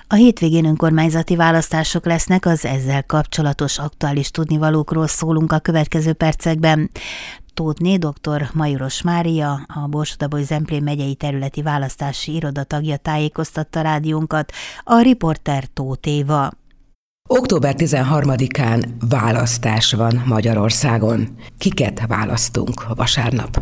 A hétvégén önkormányzati választások lesznek, az ezzel kapcsolatos aktuális tudnivalókról szólunk a következő percekben. Tóthné dr. Majoros Mária, a Borsod-Abaúj-Zemplén megyei területi választási iroda tagja tájékoztatta rádiónkat, a riporter Tóth Éva. Október 13-án választás van Magyarországon. Kiket választunk vasárnap?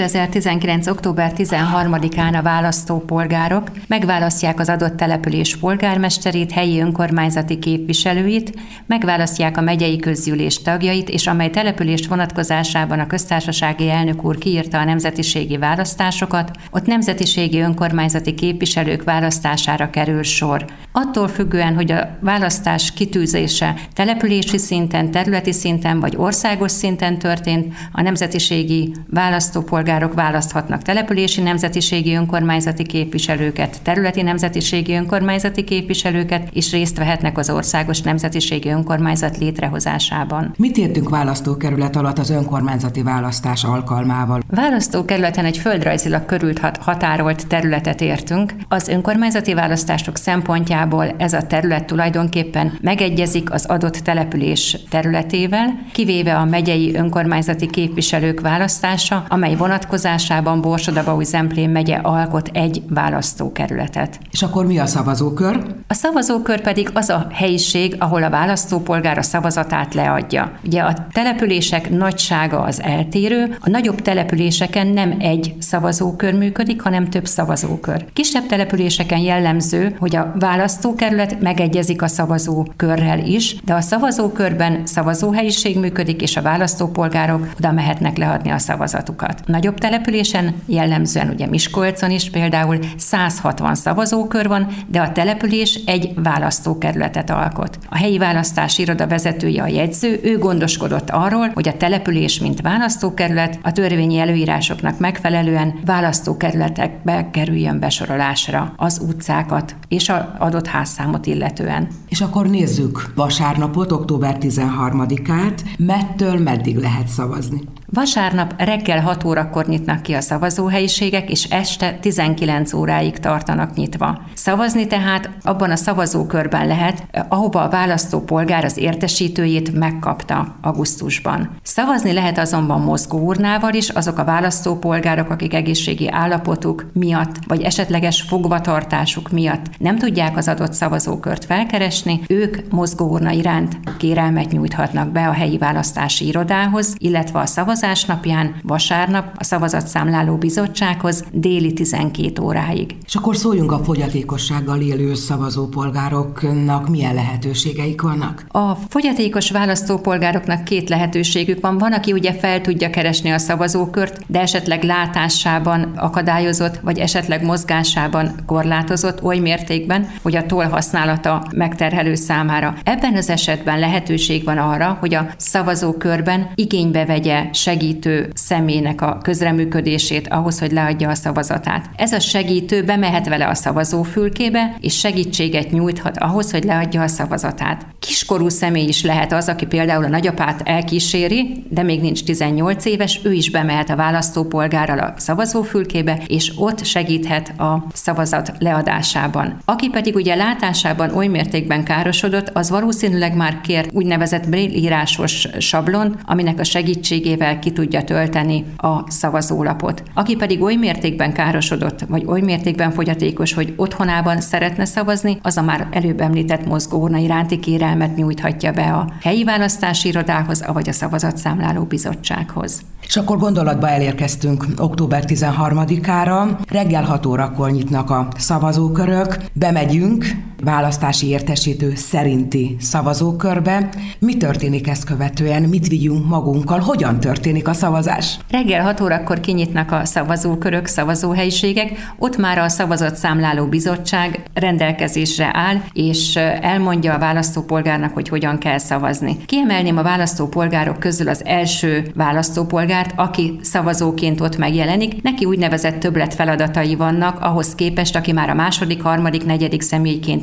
2019. október 13-án a választópolgárok megválasztják az adott település polgármesterét, helyi önkormányzati képviselőit, megválasztják a megyei közgyűlés tagjait, és amely település vonatkozásában a köztársasági elnök úr kiírta a nemzetiségi választásokat, ott nemzetiségi önkormányzati képviselők választására kerül sor. Attól függően, hogy a választás kitűzése települési szinten, területi szinten vagy országos szinten történt, a nemzetiségi választópolgárok választhatnak települési nemzetiségi önkormányzati képviselőket, területi nemzetiségi önkormányzati képviselőket, és részt vehetnek az országos nemzetiségi önkormányzat létrehozásában. Mit értünk választókerület alatt az önkormányzati választás alkalmával? Választókerületen egy földrajzilag körült határolt területet értünk. Az önkormányzati választások szempontjából ez a terület tulajdonképpen megegyezik az adott település területével, kivéve a megyei önkormányzati képviselők választása, amely vonatkozásában Borsod-Abaúj-Zemplén megye alkot egy választókerületet. És akkor mi a szavazókör? A szavazókör pedig az a helyiség, ahol a választópolgár a szavazatát leadja. Ugye a települések nagysága az eltérő, a nagyobb településeken nem egy szavazókör működik, hanem több szavazókör. Kisebb településeken jellemző, hogy a választókerület megegyezik a szavazókörrel is, de a szavazókörben szavazóhelyiség működik, és a választópolgárok oda mehetnek leadni a szavazatukat. Nagyobb településen, jellemzően ugye Miskolcon is például 160 szavazókör van, de a település egy választókerületet alkot. A helyi választási iroda vezetője a jegyző, ő gondoskodott arról, hogy a település, mint választókerület a törvényi előírásoknak megfelelően választókerületekbe kerüljön besorolásra az utcákat és az adott házszámot illetően. És akkor nézzük vasárnapot, október 13-át, mettől meddig lehet szavazni? Vasárnap reggel 6 órakor nyitnak ki a szavazóhelyiségek, és este 19 óráig tartanak nyitva. Szavazni tehát abban a szavazókörben lehet, ahova a választópolgár az értesítőjét megkapta augusztusban. Szavazni lehet azonban mozgóurnával is, azok a választópolgárok, akik egészségi állapotuk miatt, vagy esetleges fogvatartásuk miatt nem tudják az adott szavazókört felkeresni, ők mozgóurna iránt kérelmet nyújthatnak be a helyi választási irodához, illetve a szavazás napján, vasárnap a szavazatszámláló bizottsághoz déli 12 óráig. És akkor szóljunk a fogyatékossággal élő szavazópolgároknak milyen lehetőségeik vannak? A fogyatékos választópolgároknak két lehetőségük van. Van, aki ugye fel tudja keresni a szavazókört, de esetleg látásában akadályozott, vagy esetleg mozgásában korlátozott oly mértékben, hogy a toll használata megterhelő számára. Ebben az esetben lehetőség van arra, hogy a szavazókörben igénybe vegye segítő személynek a közreműködését ahhoz, hogy leadja a szavazatát. Ez a segítő bemehet vele a szavazófülkébe, és segítséget nyújthat ahhoz, hogy leadja a szavazatát. Kiskorú személy is lehet az, aki például a nagyapát elkíséri, de még nincs 18 éves, ő is bemehet a választópolgárral a szavazófülkébe, és ott segíthet a szavazat leadásában. Aki pedig ugye látásában oly mértékben károsodott, az valószínűleg már kért úgynevezett braille írásos sablont, aminek a segítségével ki tudja tölteni a szavazólapot. Aki pedig oly mértékben károsodott, vagy oly mértékben fogyatékos, hogy otthonában szeretne szavazni, az a már előbb említett mozgóurna iránti kérelmet nyújthatja be a helyi választási irodához, vagy a szavazatszámláló bizottsághoz. És akkor gondolatba elérkeztünk október 13-ára, reggel 6 órakor nyitnak a szavazókörök, bemegyünk választási értesítő szerinti szavazókörbe. Mi történik ezt követően? Mit vigyünk magunkkal? Hogyan történik a szavazás? Reggel 6 órakor kinyitnak a szavazókörök, szavazóhelyiségek, ott már a szavazatszámláló bizottság rendelkezésre áll, és elmondja a választópolgárnak, hogy hogyan kell szavazni. Kiemelném a választópolgárok közül az első választópolgárt, aki szavazóként ott megjelenik. Neki úgynevezett többletfeladatai vannak ahhoz képest, aki már a második, harmadik, negyedik személyként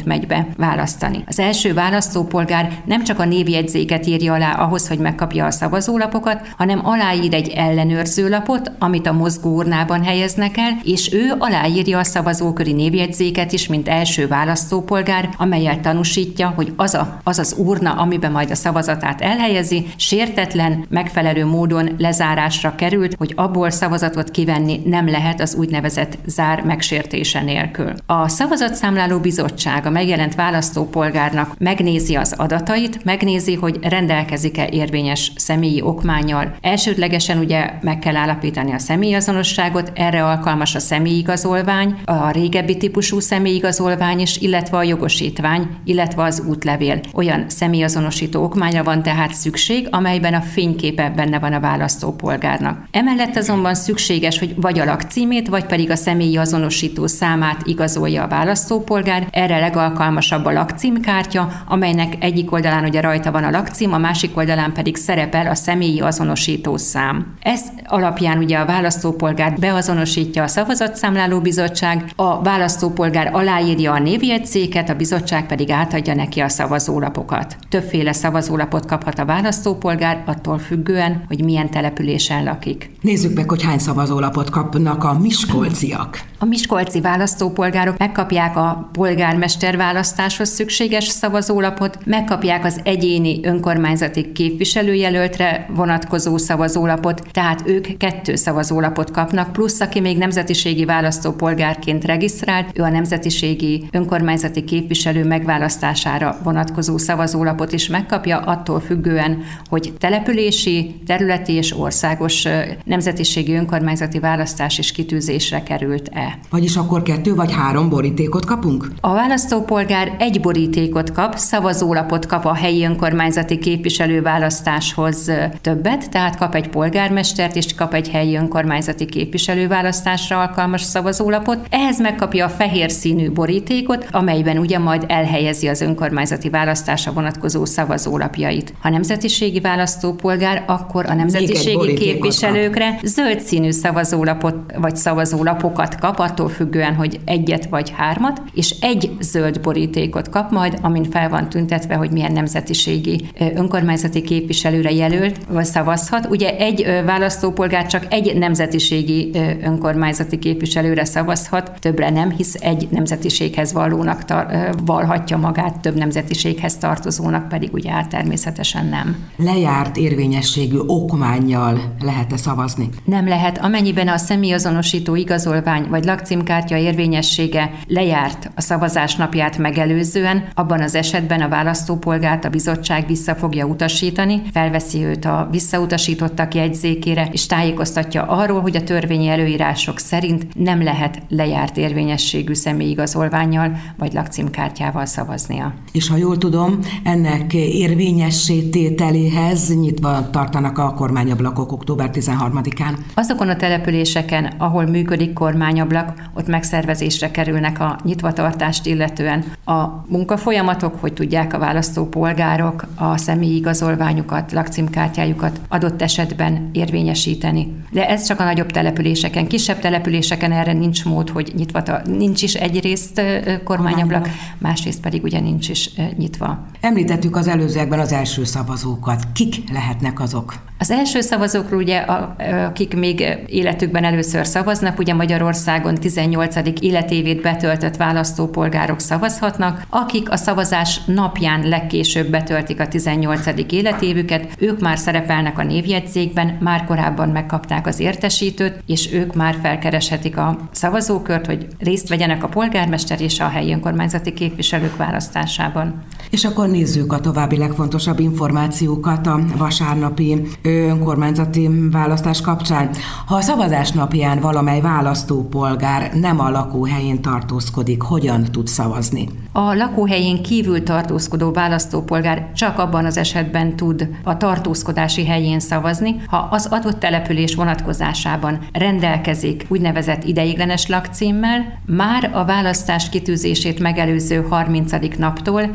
megy be választani. Az első választópolgár nem csak a névjegyzéket írja alá ahhoz, hogy megkapja a szavazólapokat, hanem aláír egy ellenőrzőlapot, amit a mozgóurnában helyeznek el, és ő aláírja a szavazóköri névjegyzéket is, mint első választópolgár, amellyel tanúsítja, hogy az az urna, amiben majd a szavazatát elhelyezi, sértetlen, megfelelő módon lezárásra került, hogy abból szavazatot kivenni nem lehet az úgynevezett zár megsértése nélkül. A szavazatszámláló bizottság a megjelent választópolgárnak megnézi az adatait, megnézi, hogy rendelkezik-e érvényes személyi okmánnyal. Elsődlegesen ugye meg kell állapítani a személyazonosságot, erre alkalmas a személyigazolvány, a régebbi típusú személyigazolvány is, illetve a jogosítvány, illetve az útlevél. Olyan személyazonosító okmányra van tehát szükség, amelyben a fényképe benne van a választópolgárnak. Emellett azonban szükséges, hogy vagy a lakcímét, vagy pedig a személyi azonosító számát igazolja a választópolgár. Erre legalkalmasabb a lakcímkártya, amelynek egyik oldalán ugye rajta van a lakcím, a másik oldalán pedig szerepel a személyi azonosító szám. Ez alapján ugye a választópolgárt beazonosítja a szavazatszámláló bizottság, a választópolgár aláírja a névjegyzéket, a bizottság pedig átadja neki a szavazólapokat. Többféle szavazólapot kaphat a választópolgár, attól függően, hogy milyen településen lakik. Nézzük meg, hogy hány szavazólapot kapnak a miskolciak. A miskolci választópolgárok megkapják a polgármester választáshoz szükséges szavazólapot, megkapják az egyéni önkormányzati képviselőjelöltre vonatkozó szavazólapot, tehát ők 2 szavazólapot kapnak, plusz aki még nemzetiségi választópolgárként regisztrált, ő a nemzetiségi önkormányzati képviselő megválasztására vonatkozó szavazólapot is megkapja, attól függően, hogy települési, területi és országos nemzetiségi önkormányzati választás is kitűzésre került-e. Vagyis akkor 2 vagy 3 borítékot kapunk? A választópolgár 1 borítékot kap, szavazólapot kap a helyi önkormányzati képviselőválasztáshoz többet, tehát kap egy polgármestert és kap egy helyi önkormányzati képviselőválasztásra alkalmas szavazólapot. Ehhez megkapja a fehér színű borítékot, amelyben ugye majd elhelyezi az önkormányzati választásra vonatkozó szavazólapjait. Ha nemzetiségi választópolgár, akkor a nemzetiségi képviselőkre zöld színű szavazólapot vagy szavazólapokat kap, attól függően, hogy 1 vagy 3, és 1 zöld borítékot kap majd, amin fel van tüntetve, hogy milyen nemzetiségi önkormányzati képviselőre jelölt, vagy szavazhat. Ugye egy választópolgár csak 1 nemzetiségi önkormányzati képviselőre szavazhat, többre nem, hisz 1 nemzetiséghez vallónak vallhatja magát, több nemzetiséghez tartozónak pedig ugye természetesen nem. Lejárt érvényességű okmánnyal lehet-e szavazni? Nem lehet, amennyiben a személyazonosító igazolvány vagy lakcímkártya érvényessége lejárt a szavazás napját megelőzően, abban az esetben a választópolgárt a bizottság vissza fogja utasítani, felveszi őt a visszautasítottak jegyzékére, és tájékoztatja arról, hogy a törvényi előírások szerint nem lehet lejárt érvényességű személyigazolvánnyal vagy lakcímkártyával szavaznia. És ha jól tudom, ennek érvényessé tételéhez nyitva tartanak a kormányablakok október 13-án. Azokon a településeken, ahol működik kormányablak, ott megszervezésre kerülnek a nyitvatartást illetően a munkafolyamatok, hogy tudják a választópolgárok a személyi igazolványukat, lakcímkártyájukat adott esetben érvényesíteni. De ez csak a nagyobb településeken. Kisebb településeken erre nincs mód, hogy nincs is egyrészt kormányablak, másrészt pedig ugye nincs is nyitva. Említettük az előzőekben az első szavazókat. Kik lehetnek azok? Az első szavazókról ugye, akik még életükben először szavaznak, ugye Magyarországon 18. életévét betöltött választópolgárok szavazhatnak, akik a szavazás napján legkésőbb betöltik a 18. életévüket, ők már szerepelnek a névjegyzékben, már korábban megkapták az értesítőt, és ők már felkereshetik a szavazókört, hogy részt vegyenek a polgármester és a helyi önkormányzati képviselők választásában. És akkor nézzük a további legfontosabb információkat a vasárnapi önkormányzati választás kapcsán. Ha a szavazás napján valamely választópolgár nem a lakóhelyén tartózkodik, hogyan tud szavazni? A lakóhelyén kívül tartózkodó választópolgár csak abban az esetben tud a tartózkodási helyén szavazni, ha az adott település vonatkozásában rendelkezik úgynevezett ideiglenes lakcímmel, már a választás kitűzését megelőző 30. naptól, tehát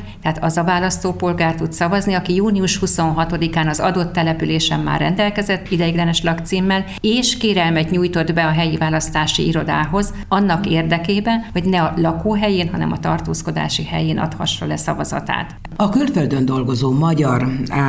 az a választópolgár tud szavazni, aki június 26-án az adott településen már rendelkezett ideiglenes lakcímmel, és kérelmet nyújtott be a helyi választási irodához annak érdekében, hogy ne a lakóhelyén, hanem a tartózkodási helyén adhassa le szavazatát. A külföldön dolgozó magyar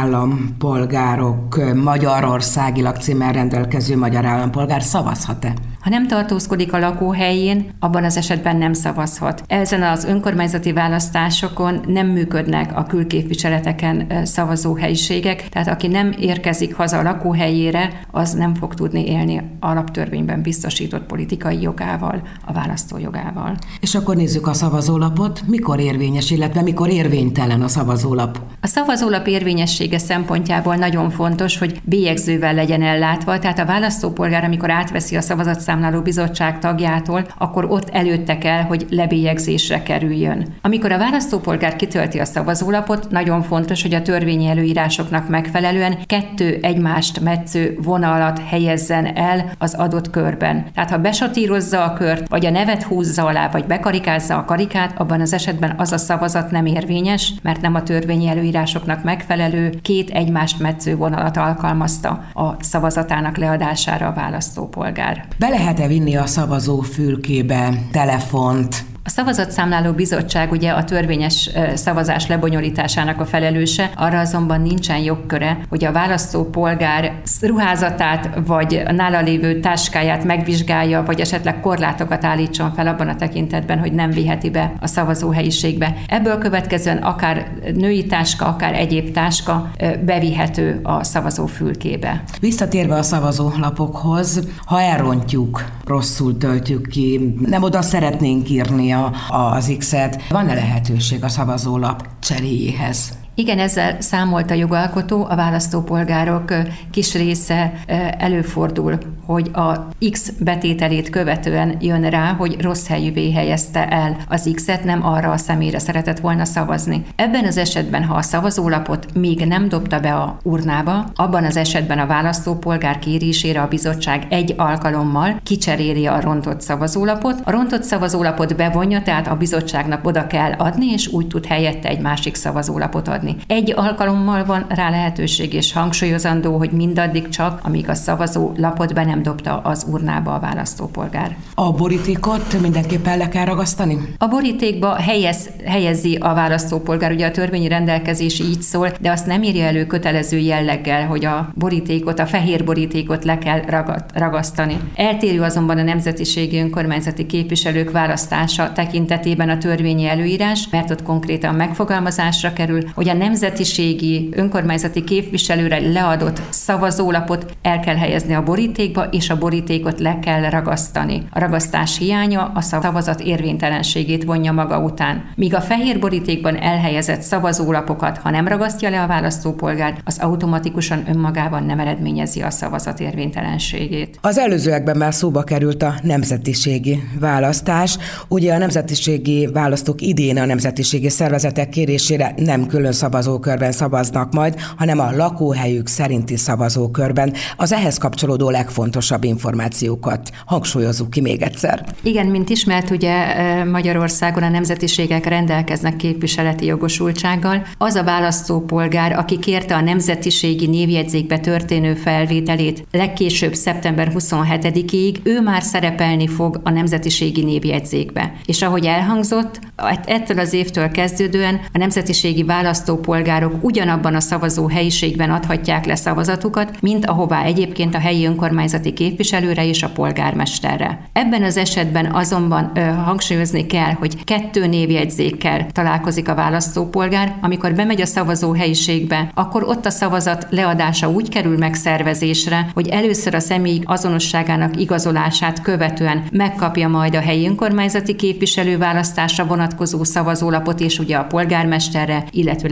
állampolgárok, magyarországi lakcímmel rendelkező magyar állampolgár szavazhat-e? Ha nem tartózkodik a lakóhelyén, abban az esetben nem szavazhat. Ezen az önkormányzati választásokon nem működnek a külképviseleteken szavazóhelyiségek, tehát aki nem érkezik haza a lakóhelyére, az nem fog tudni élni alaptörvényben biztosított politikai jogával, a választójogával. És akkor nézzük a szavazólapot. Mikor érvényes, illetve mikor érvénytelen a szavazólap? A szavazólap érvényessége szempontjából nagyon fontos, hogy bélyegzővel legyen ellátva, tehát a választópolgár, amikor átveszi a szavazatszámláló bizottság tagjától, akkor ott előtte kell, hogy lebélyegzésre kerüljön. Amikor a választópolgár kitölti a szavazólapot, nagyon fontos, hogy a törvényi előírásoknak megfelelően 2 egymást metsző vonalat helyezzen el az adott körben. Tehát ha besatírozza a kört, vagy a nevet húzza alá, vagy bekarikázza a karikát, abban az esetben az a szavazat nem érvényes, mert nem a törvényi előírásoknak megfelelő 2 egymást metsző vonalat alkalmazta a szavazatának leadására a választópolgár. Be lehet-e vinni a szavazófülkébe telefont? A szavazatszámláló bizottság ugye a törvényes szavazás lebonyolításának a felelőse, arra azonban nincsen jogköre, hogy a választópolgár ruházatát vagy a nála lévő táskáját megvizsgálja, vagy esetleg korlátokat állítson fel abban a tekintetben, hogy nem viheti be a szavazóhelyiségbe. Ebből következően akár női táska, akár egyéb táska bevihető a szavazófülkébe. Visszatérve a szavazólapokhoz, ha elrontjuk, rosszul töltjük ki, nem oda szeretnénk írni az X-et, van-e lehetőség a szavazólap cseréjéhez? Igen, ezzel számolt a jogalkotó, a választópolgárok kis része előfordul, hogy a X betételét követően jön rá, hogy rossz helyűvé helyezte el az X-et, nem arra a személyre szeretett volna szavazni. Ebben az esetben, ha a szavazólapot még nem dobta be a urnába, abban az esetben a választópolgár kérésére a bizottság egy alkalommal kicseréli a rontott szavazólapot. A rontott szavazólapot bevonja, tehát a bizottságnak oda kell adni, és úgy tud helyette egy másik szavazólapot adni. Egy alkalommal van rá lehetőség, és hangsúlyozandó, hogy mindaddig csak, amíg a szavazólapot be nem dobta az urnába a választópolgár. A borítékot mindenképpen le kell ragasztani? A borítékba helyezi a választópolgár, ugye a törvényi rendelkezés így szól, de azt nem írja elő kötelező jelleggel, hogy a borítékot, a fehér borítékot le kell ragasztani. Eltérő azonban a nemzetiségi önkormányzati képviselők választása tekintetében a törvényi előírás, mert ott konkrétan megfogalmazásra kerül, hogy a nemzetiségi önkormányzati képviselőre leadott szavazólapot el kell helyezni a borítékba, és a borítékot le kell ragasztani. A ragasztás hiánya a szavazat érvénytelenségét vonja maga után. Míg a fehér borítékban elhelyezett szavazólapokat, ha nem ragasztja le a választópolgár, az automatikusan önmagában nem eredményezi a szavazat érvénytelenségét. Az előzőekben már szóba került a nemzetiségi választás. Ugye a nemzetiségi választók idén a nemzetiségi szervezetek kérésére nem külön szavazókörben szavaznak majd, hanem a lakóhelyük szerinti szavazókörben. Az ehhez kapcsolódó legfontosabb információkat hangsúlyozzuk ki még egyszer. Igen, mint ismert, ugye Magyarországon a nemzetiségek rendelkeznek képviseleti jogosultsággal. Az a választópolgár, aki kérte a nemzetiségi névjegyzékbe történő felvételét legkésőbb szeptember 27-ig, ő már szerepelni fog a nemzetiségi névjegyzékbe. És ahogy elhangzott, ettől az évtől kezdődően a nemzetiségi választópolgárok ugyanabban a szavazó helyiségben adhatják le szavazatukat, mint ahová egyébként a helyi önkormányzati képviselőre és a polgármesterre. Ebben az esetben azonban hangsúlyozni kell, hogy 2 névjegyzékkel találkozik a választópolgár, amikor bemegy a szavazó helyiségbe, akkor ott a szavazat leadása úgy kerül megszervezésre, hogy először a személy azonosságának igazolását követően megkapja majd a helyi önkormányzati képviselő választásra vonatkozó szavazólapot, és ugye a polgármesterre, illetőleg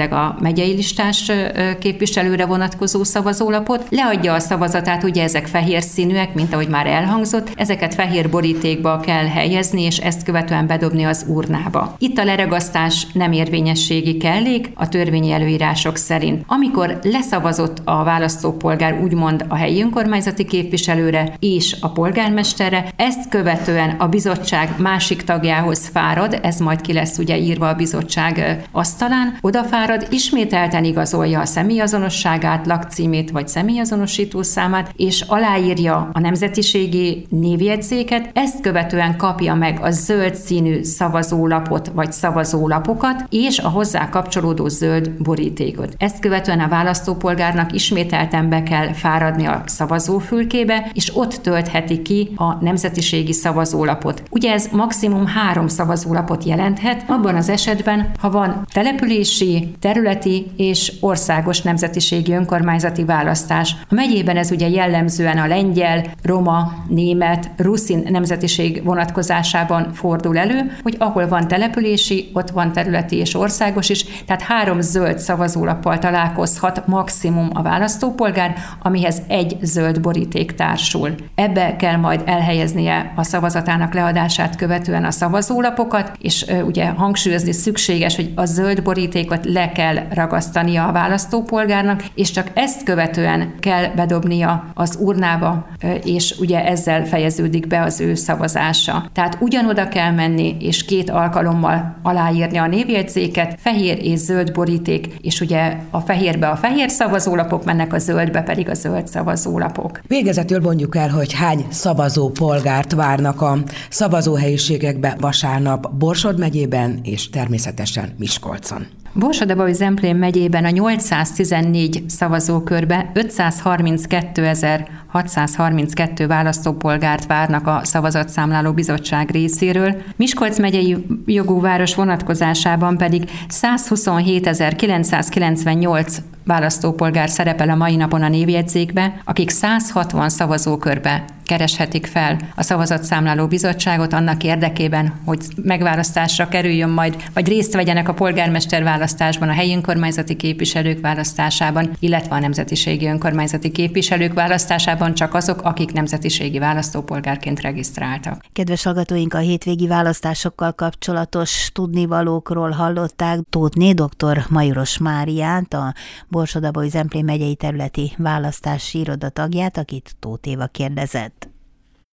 esetleg a megyei listás képviselőre vonatkozó szavazólapot, leadja a szavazatát, ugye ezek fehér színűek, mint ahogy már elhangzott, ezeket fehér borítékba kell helyezni, és ezt követően bedobni az urnába. Itt a leragasztás nem érvényességi kellék a törvényi előírások szerint. Amikor leszavazott a választópolgár úgymond a helyi önkormányzati képviselőre és a polgármesterre, ezt követően a bizottság másik tagjához fárad, ez majd ki lesz ugye írva a bizottság asztalán, odafárad, ismételten igazolja a személyazonosságát, lakcímét vagy személyazonosító számát, és aláírja a nemzetiségi névjegyzéket, ezt követően kapja meg a zöld színű szavazólapot vagy szavazólapokat, és a hozzá kapcsolódó zöld borítékot. Ezt követően a választópolgárnak ismételten be kell fáradni a szavazófülkébe, és ott töltheti ki a nemzetiségi szavazólapot. Ugye ez maximum 3 szavazólapot jelenthet, abban az esetben, ha van települési, területi és országos nemzetiségi önkormányzati választás. A megyében ez ugye jellemzően a lengyel, roma, német, ruszin nemzetiség vonatkozásában fordul elő, hogy ahol van települési, ott van területi és országos is, tehát 3 zöld szavazólappal találkozhat maximum a választópolgár, amihez egy zöld boríték társul. Ebbe kell majd elhelyeznie a szavazatának leadását követően a szavazólapokat, és ugye hangsúlyozni szükséges, hogy a zöld borítékot le kell ragasztania a választópolgárnak, és csak ezt követően kell bedobnia az urnába, és ugye ezzel fejeződik be az ő szavazása. Tehát ugyanoda kell menni, és 2 alkalommal aláírni a névjegyzéket, fehér és zöld boríték, és ugye a fehérbe a fehér szavazólapok mennek, a zöldbe pedig a zöld szavazólapok. Végezetül mondjuk el, hogy hány szavazópolgárt várnak a szavazóhelyiségekbe vasárnap Borsod megyében és természetesen Miskolcon. Borsod-Abaúj-Zemplén megyében a 814 szavazókörbe 532.632 választópolgárt várnak a Szavazatszámláló Bizottság részéről, Miskolc megyei jogú város vonatkozásában pedig 127.998 választópolgár szerepel a mai napon a névjegyzékbe, akik 160 szavazókörbe kereshetik fel a Szavazatszámláló Bizottságot annak érdekében, hogy megválasztásra kerüljön majd, vagy részt vegyenek a polgármester választásban, a helyi önkormányzati képviselők választásában, illetve a nemzetiségi önkormányzati képviselők választásában csak azok, akik nemzetiségi választópolgárként regisztráltak. Kedves hallgatóink, a hétvégi választásokkal kapcsolatos tudnivalókról hallották Tóthné dr. Majoros Máriát, a Borsod-Abaúj-Zemplén megyei területi választási iroda tagját, akit Tóth Éva kérdezett.